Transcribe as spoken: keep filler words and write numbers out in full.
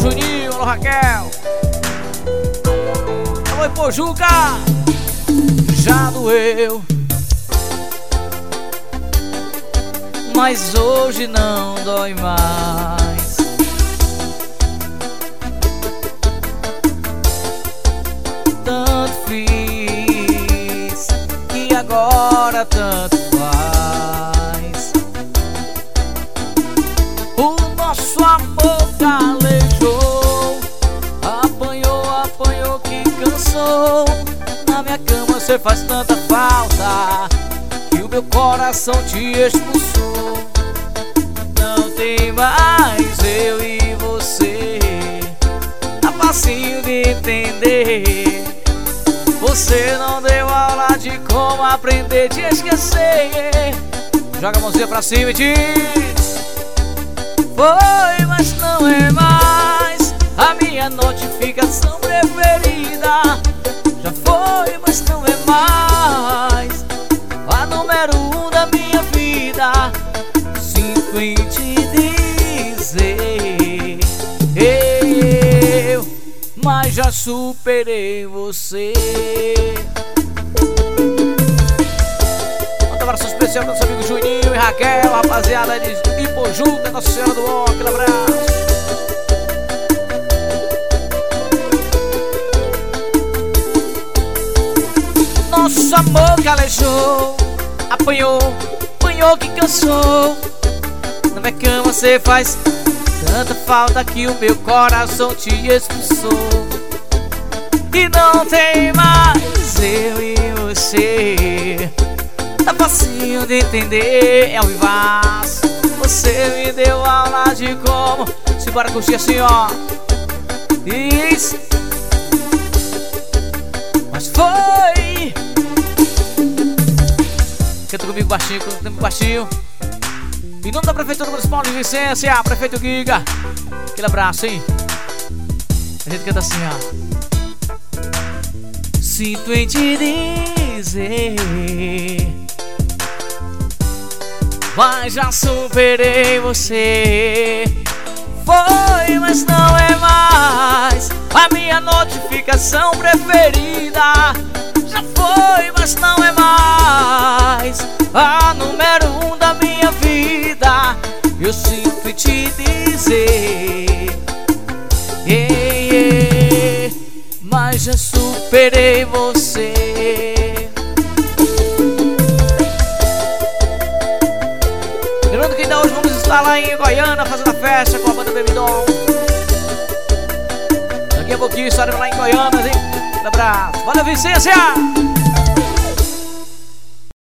Juninho, alô Raquel. Alô Ipojuca. Já doeu, mas hoje não dói mais. Tanto fiz que agora tanto faz. O nosso amor calejou, apanhou, apanhou que cansou. Na minha cama você faz tanta falta que o meu coração te expulsou. Não tem mais eu e você, tá facinho de entender. Você não deu aula de como aprender a te esquecer. Joga a mãozinha pra cima e diz: foi, mas não é mais a minha notificação preferida. Já foi, mas não é mais a número um da minha vida. Sinto em te dizer, eu, mas já superei você. Um abraço especial para nosso amigo Juninho e Raquel, rapaziada de Ipojuca, Nossa Senhora do Ó, aquele abraço. Nosso amor calejou, apanhou, apanhou que cansou. Na minha cama você faz tanta falta que o meu coração te expulsou. E não tem mais eu e você, tá facinho de entender, é o vivaço. Você me deu aula de como. Simbora curtir assim, ó. Isso. Mas foi. Canta comigo baixinho, canta comigo baixinho. Em nome da Prefeitura Municipal de Vicência, Prefeito Giga, aquele abraço, hein? A gente canta assim, ó. Sinto em te dizer, mas já superei você. Foi, mas não é mais a minha notificação preferida. Já foi, mas não é mais a número um da minha vida. Eu sinto em te dizer, yeah, yeah, mas já superei você. Lembrando que ainda hoje vamos estar lá em Goiânia fazendo a festa com a banda Bebidon. Daqui a pouquinho estaremos lá em Goiânia, hein? Um abraço, valeu Vicência!